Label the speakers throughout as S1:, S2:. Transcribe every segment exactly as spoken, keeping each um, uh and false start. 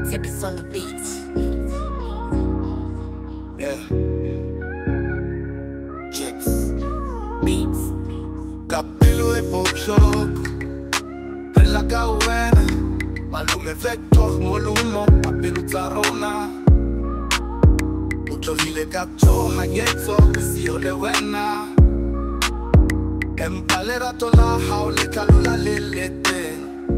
S1: Tips on the beat.
S2: Yeah. Chicks. Beats. Capello e pop-shop per la cauena, malume vector, molumo, papelu tarona. Mucho vile capcho, magneto, sio le wena. Empalerato la haule calula lelete.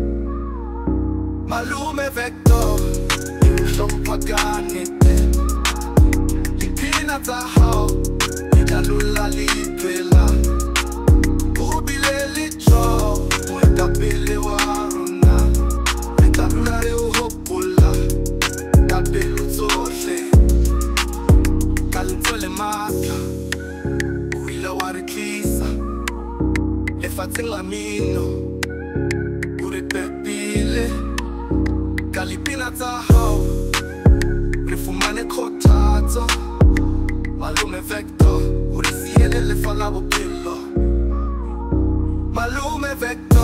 S2: Malume vector, son paganete. Lipina tahao, calula lipela. Ubile licho, mueta pele waruna. Calula de uhopula, cabelo zote. Calutole mata, uila warikisa. Le fatin la mino, ure pepile. Calipina tahao, rifumane kotato. Malume vector, ure siele le falavo pillo. Malume vector.